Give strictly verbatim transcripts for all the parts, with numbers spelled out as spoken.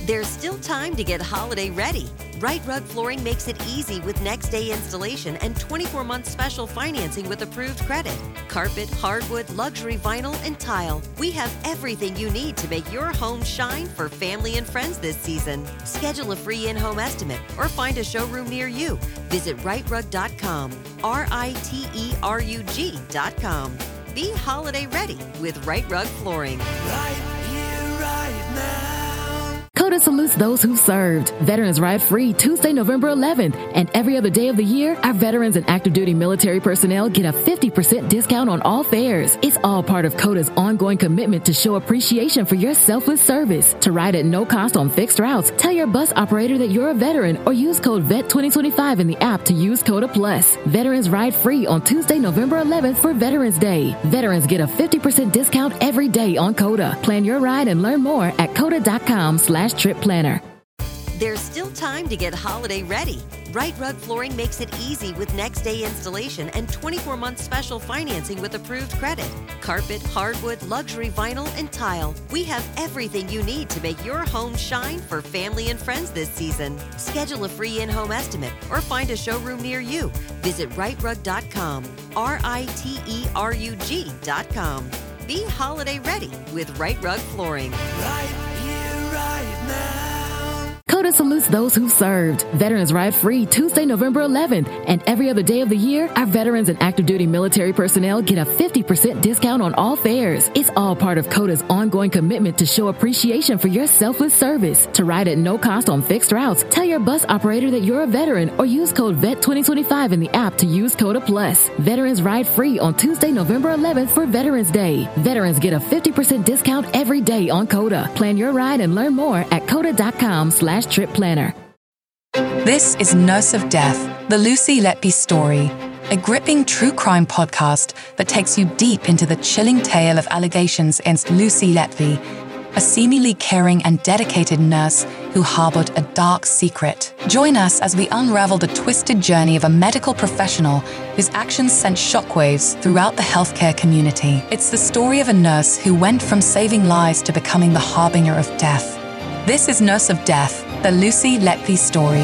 There's still time to get holiday ready. Right Rug Flooring makes it easy with next day installation and twenty-four month special financing with approved credit. Carpet, hardwood, luxury vinyl, and tile. We have everything you need to make your home shine for family and friends this season. Schedule a free in-home estimate or find a showroom near you. Visit right rug dot com, R I T E R U G dot com. Be holiday ready with Right Rug Flooring. Right here, right now. CODA salutes those who served. Veterans Ride Free Tuesday, November eleventh. And every other day of the year, our veterans and active duty military personnel get a fifty percent discount on all fares. It's all part of CODA's ongoing commitment to show appreciation for your selfless service. To ride at no cost on fixed routes, tell your bus operator that you're a veteran or use code V E T twenty twenty-five in the app to use CODA Plus. Veterans Ride Free on Tuesday, November eleventh for Veterans Day. Veterans get a fifty percent discount every day on CODA. Plan your ride and learn more at coda dot com slash trip planner. There's still time to get holiday ready. Right Rug Flooring makes it easy with next day installation and twenty-four month special financing with approved credit. Carpet, hardwood, luxury vinyl, and tile. We have everything you need to make your home shine for family and friends this season. Schedule a free in-home estimate or find a showroom near you. Visit right rug dot com, R I T E R U G dot com. Be holiday ready with Right Rug Flooring. Right here, right now. CODA salutes those who served. Veterans Ride Free Tuesday, November eleventh. And every other day of the year, our veterans and active duty military personnel get a fifty percent discount on all fares. It's all part of CODA's ongoing commitment to show appreciation for your selfless service. To ride at no cost on fixed routes, tell your bus operator that you're a veteran or use code V E T twenty twenty-five in the app to use CODA Plus. Veterans Ride Free on Tuesday, November eleventh for Veterans Day. Veterans get a fifty percent discount every day on CODA. Plan your ride and learn more at coda dot com slash trip planner. This is Nurse of Death, the Lucy Letby story, a gripping true crime podcast that takes you deep into the chilling tale of allegations against Lucy Letby, a seemingly caring and dedicated nurse who harbored a dark secret. Join us as we unravel the twisted journey of a medical professional whose actions sent shockwaves throughout the healthcare community. It's the story of a nurse who went from saving lives to becoming the harbinger of death. This is Nurse of Death, the Lucy Letby story.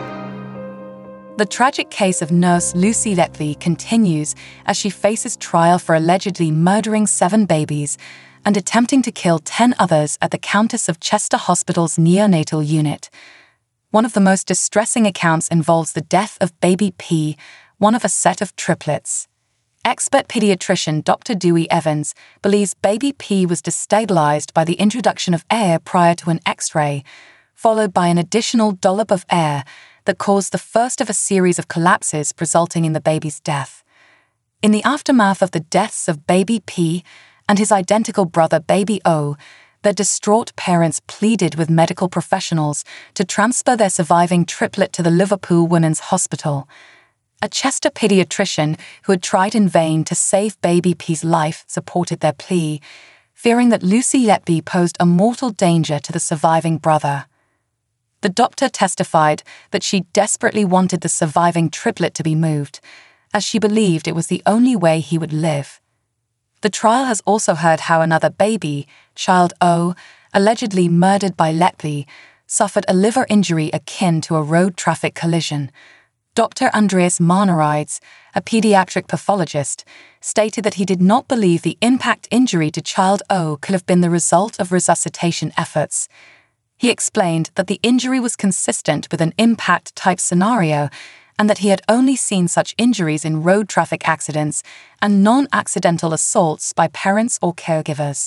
The tragic case of nurse Lucy Letby continues as she faces trial for allegedly murdering seven babies and attempting to kill ten others at the Countess of Chester Hospital's neonatal unit. One of the most distressing accounts involves the death of baby P, one of a set of triplets. Expert pediatrician Doctor Dewey Evans believes baby P was destabilized by the introduction of air prior to an X-ray, followed by an additional dollop of air that caused the first of a series of collapses resulting in the baby's death. In the aftermath of the deaths of baby P and his identical brother baby O, their distraught parents pleaded with medical professionals to transfer their surviving triplet to the Liverpool Women's Hospital. A Chester pediatrician who had tried in vain to save baby P's life supported their plea, fearing that Lucy Letby posed a mortal danger to the surviving brother. The doctor testified that she desperately wanted the surviving triplet to be moved, as she believed it was the only way he would live. The trial has also heard how another baby, child O, allegedly murdered by Letby, suffered a liver injury akin to a road traffic collision. Doctor Andreas Marnarides, a pediatric pathologist, stated that he did not believe the impact injury to child O could have been the result of resuscitation efforts. He explained that the injury was consistent with an impact-type scenario and that he had only seen such injuries in road traffic accidents and non-accidental assaults by parents or caregivers.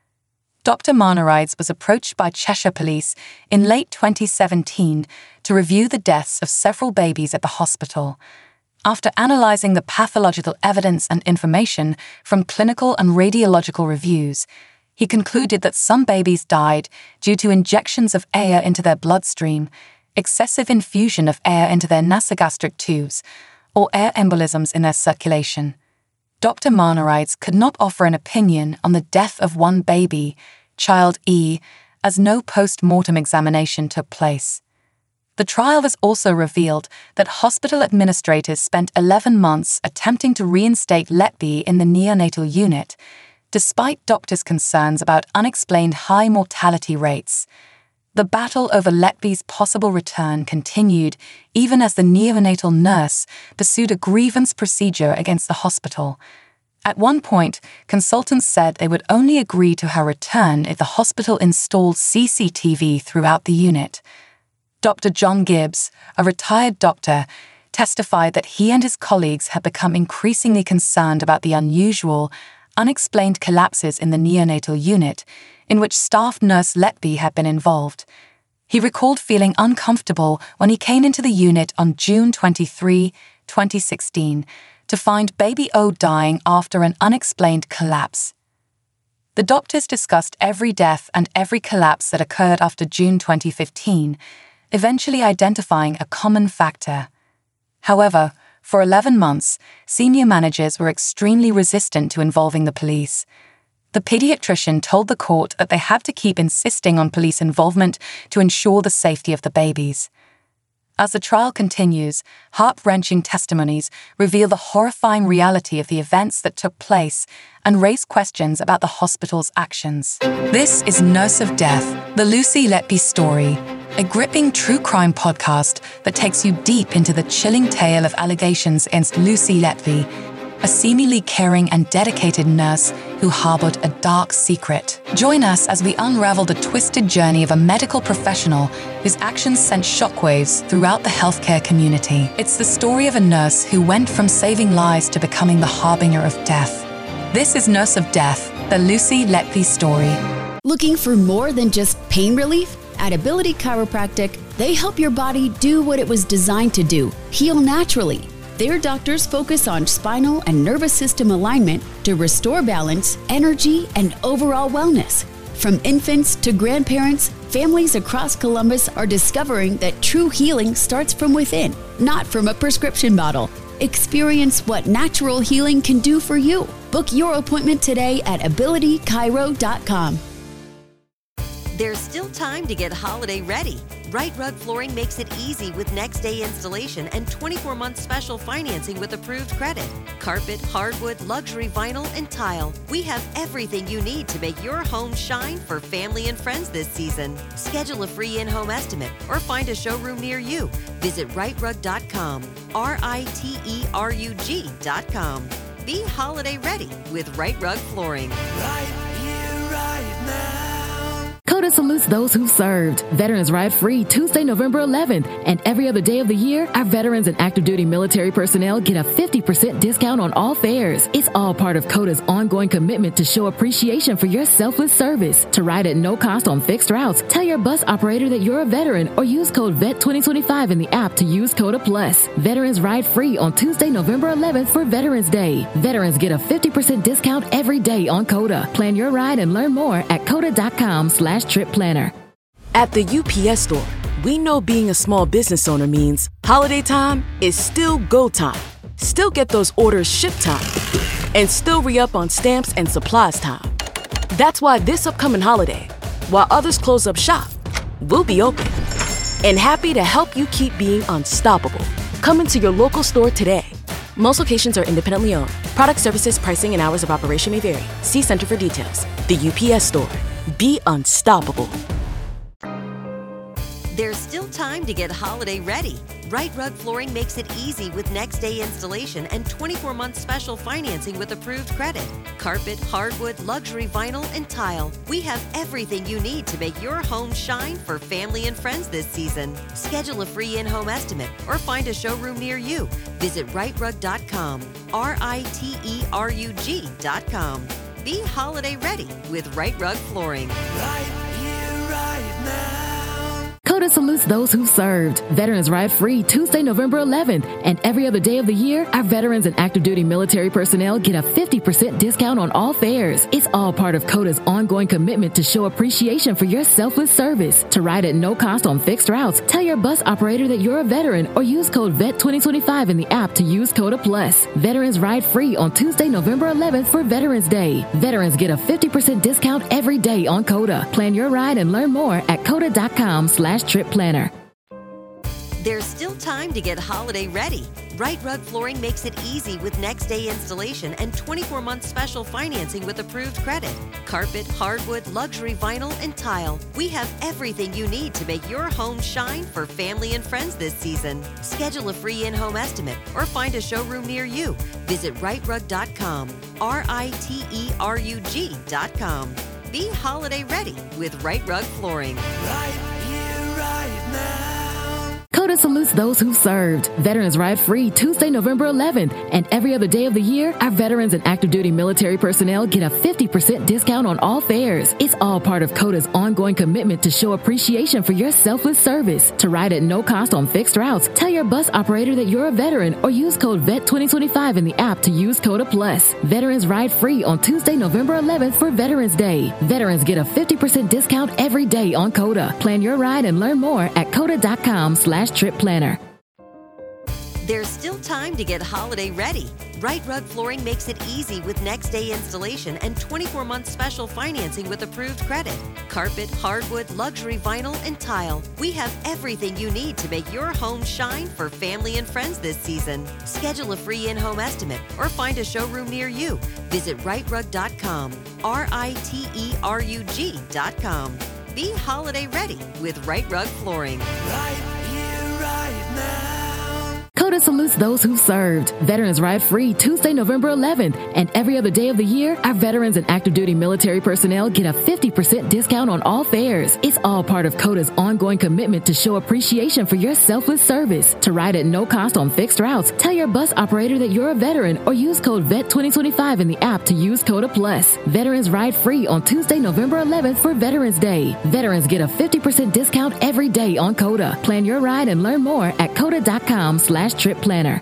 Doctor Marnarides was approached by Cheshire Police in late twenty seventeen to review the deaths of several babies at the hospital. After analysing the pathological evidence and information from clinical and radiological reviews, he concluded that some babies died due to injections of air into their bloodstream, excessive infusion of air into their nasogastric tubes, or air embolisms in their circulation. Doctor Marnarides could not offer an opinion on the death of one baby, child E, as no post-mortem examination took place. The trial has also revealed that hospital administrators spent eleven months attempting to reinstate Letby in the neonatal unit, despite doctors' concerns about unexplained high mortality rates. The battle over Letby's possible return continued even as the neonatal nurse pursued a grievance procedure against the hospital. At one point, consultants said they would only agree to her return if the hospital installed C C T V throughout the unit. Doctor John Gibbs, a retired doctor, testified that he and his colleagues had become increasingly concerned about the unusual, unexplained collapses in the neonatal unit, in which staff nurse Letby had been involved. He recalled feeling uncomfortable when he came into the unit on June twenty-third, twenty sixteen, to find baby O dying after an unexplained collapse. The doctors discussed every death and every collapse that occurred after June twenty fifteen, eventually identifying a common factor. However, for eleven months, senior managers were extremely resistant to involving the police. The pediatrician told the court that they had to keep insisting on police involvement to ensure the safety of the babies. As the trial continues, heart-wrenching testimonies reveal the horrifying reality of the events that took place and raise questions about the hospital's actions. This is Nurse of Death, the Lucy Letby story, a gripping true crime podcast that takes you deep into the chilling tale of allegations against Lucy Letby, a seemingly caring and dedicated nurse who harbored a dark secret. Join us as we unravel the twisted journey of a medical professional whose actions sent shockwaves throughout the healthcare community. It's the story of a nurse who went from saving lives to becoming the harbinger of death. This is Nurse of Death, the Lucy Letby story. Looking for more than just pain relief? At Ability Chiropractic, they help your body do what it was designed to do, heal naturally. Their doctors focus on spinal and nervous system alignment to restore balance, energy, and overall wellness. From infants to grandparents, families across Columbus are discovering that true healing starts from within, not from a prescription bottle. Experience what natural healing can do for you. Book your appointment today at ability chiro dot com. There's still time to get holiday ready. Right Rug Flooring makes it easy with next day installation and twenty-four month special financing with approved credit. Carpet, hardwood, luxury vinyl, and tile. We have everything you need to make your home shine for family and friends this season. Schedule a free in-home estimate or find a showroom near you. Visit right rug dot com, R I T E R U G dot com. Be holiday ready with Right Rug Flooring. Right here, right now. CODA salutes those who served. Veterans Ride Free Tuesday, November eleventh. And every other day of the year, our veterans and active duty military personnel get a fifty percent discount on all fares. It's all part of CODA's ongoing commitment to show appreciation for your selfless service. To ride at no cost on fixed routes, tell your bus operator that you're a veteran or use code V E T twenty twenty-five in the app to use CODA Plus. Veterans Ride Free on Tuesday, November eleventh for Veterans Day. Veterans get a fifty percent discount every day on CODA. Plan your ride and learn more at coda dot com slash trip planner. At the U P S Store, we know being a small business owner means holiday time is still go time. Still get those orders shipped time. And still re-up on stamps and supplies time. That's why this upcoming holiday, while others close up shop, we'll be open. And happy to help you keep being unstoppable. Come into your local store today. Most locations are independently owned. Product, services, pricing, and hours of operation may vary. See Center for details. The U P S Store. Be unstoppable. There's still time to get holiday ready. Right Rug Flooring makes it easy with next day installation and twenty-four month special financing with approved credit. Carpet, hardwood, luxury vinyl, and tile. We have everything you need to make your home shine for family and friends this season. Schedule a free in-home estimate or find a showroom near you. Visit right rug dot com, R I T E R U G dot com. Be holiday ready with Right Rug Flooring. Right here, right now. CODA salutes those who served. Veterans Ride Free Tuesday, November eleventh. And every other day of the year, our veterans and active duty military personnel get a fifty percent discount on all fares. It's all part of CODA's ongoing commitment to show appreciation for your selfless service. To ride at no cost on fixed routes, tell your bus operator that you're a veteran or use code V E T twenty twenty-five in the app to use CODA Plus. Veterans Ride Free on Tuesday, November eleventh for Veterans Day. Veterans get a fifty percent discount every day on CODA. Plan your ride and learn more at coda dot com slash trip planner. There's still time to get holiday ready. Right Rug Flooring makes it easy with next day installation and twenty-four month special financing with approved credit. Carpet, hardwood, luxury vinyl, and tile. We have everything you need to make your home shine for family and friends this season. Schedule a free in-home estimate or find a showroom near you. Visit right rug dot com, R I T E R U G dot com. Be holiday ready with Right Rug Flooring. Right here, right now. COTA salutes those who served. Veterans Ride Free Tuesday, November eleventh. And every other day of the year, our veterans and active duty military personnel get a fifty percent discount on all fares. It's all part of COTA's ongoing commitment to show appreciation for your selfless service. To ride at no cost on fixed routes, tell your bus operator that you're a veteran or use code V E T twenty twenty-five in the app to use COTA Plus. Veterans Ride Free on Tuesday, November eleventh for Veterans Day. Veterans get a fifty percent discount every day on COTA. Plan your ride and learn more at COTA dot com slash trip planner. There's still time to get holiday ready. Right Rug Flooring makes it easy with next day installation and twenty-four month special financing with approved credit. Carpet, hardwood, luxury vinyl, and tile. We have everything you need to make your home shine for family and friends this season. Schedule a free in-home estimate or find a showroom near you. Visit right rug dot com, R I T E R U G dot com. Be holiday ready with Right Rug Flooring. Right here, right now. COTA salutes those who served. Veterans Ride Free Tuesday, November eleventh. And every other day of the year, our veterans and active duty military personnel get a fifty percent discount on all fares. It's all part of COTA's ongoing commitment to show appreciation for your selfless service. To ride at no cost on fixed routes, tell your bus operator that you're a veteran or use code V E T twenty twenty-five in the app to use COTA Plus. Veterans Ride Free on Tuesday, November eleventh for Veterans Day. Veterans get a fifty percent discount every day on COTA. Plan your ride and learn more at COTA dot com slash trip planner.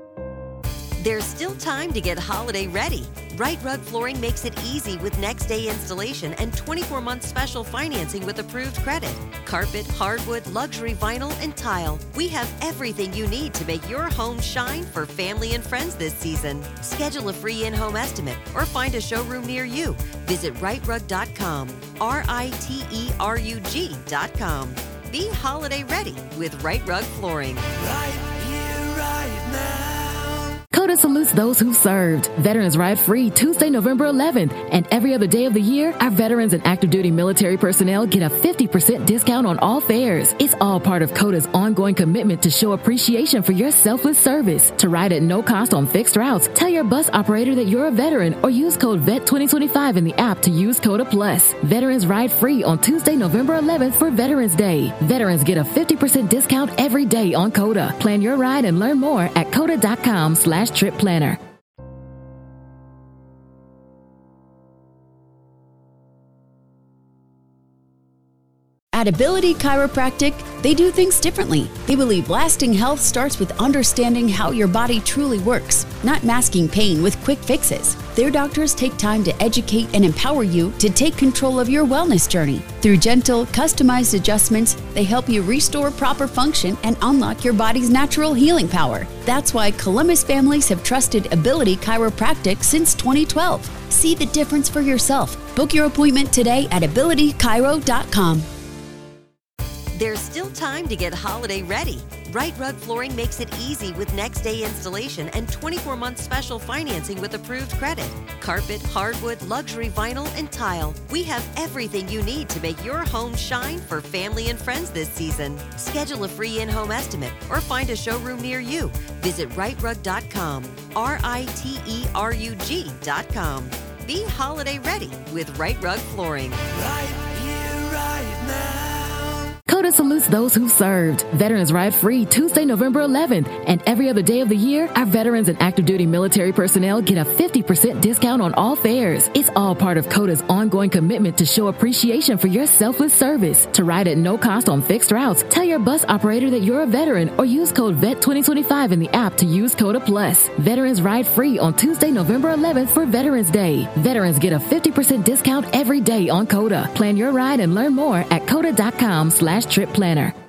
There's still time to get holiday ready. Right Rug Flooring makes it easy with next day installation and twenty-four month special financing with approved credit. Carpet, hardwood, luxury vinyl, and tile. We have everything you need to make your home shine for family and friends this season. Schedule a free in-home estimate or find a showroom near you. Visit right rug dot com, R I T E R U G dot com. Be holiday ready with Right Rug Flooring. Right here, right now. COTA salutes those who served. Veterans Ride Free Tuesday, November eleventh. And every other day of the year, our veterans and active duty military personnel get a fifty percent discount on all fares. It's all part of COTA's ongoing commitment to show appreciation for your selfless service. To ride at no cost on fixed routes, tell your bus operator that you're a veteran or use code V E T twenty twenty-five in the app to use COTA Plus. Veterans Ride Free on Tuesday, November eleventh for Veterans Day. Veterans get a fifty percent discount every day on COTA. Plan your ride and learn more at COTA dot com slash trip planner. At Ability Chiropractic, they do things differently. They believe lasting health starts with understanding how your body truly works, not masking pain with quick fixes. Their doctors take time to educate and empower you to take control of your wellness journey. Through gentle, customized adjustments, they help you restore proper function and unlock your body's natural healing power. That's why Columbus families have trusted Ability Chiropractic since twenty twelve. See the difference for yourself. Book your appointment today at ability chiro dot com. There's still time to get holiday ready. Right Rug Flooring makes it easy with next day installation and twenty-four month special financing with approved credit. Carpet, hardwood, luxury vinyl, and tile. We have everything you need to make your home shine for family and friends this season. Schedule a free in-home estimate or find a showroom near you. Visit right rug dot com, R I T E R U G dot com. Be holiday ready with Right Rug Flooring. Right here, right now. COTA salutes those who served. Veterans Ride Free Tuesday, November eleventh. And every other day of the year, our veterans and active duty military personnel get a fifty percent discount on all fares. It's all part of COTA's ongoing commitment to show appreciation for your selfless service. To ride at no cost on fixed routes, tell your bus operator that you're a veteran or use code V E T twenty twenty-five in the app to use COTA Plus. Veterans Ride Free on Tuesday, November eleventh for Veterans Day. Veterans get a fifty percent discount every day on COTA. Plan your ride and learn more at COTA dot com slash trip planner.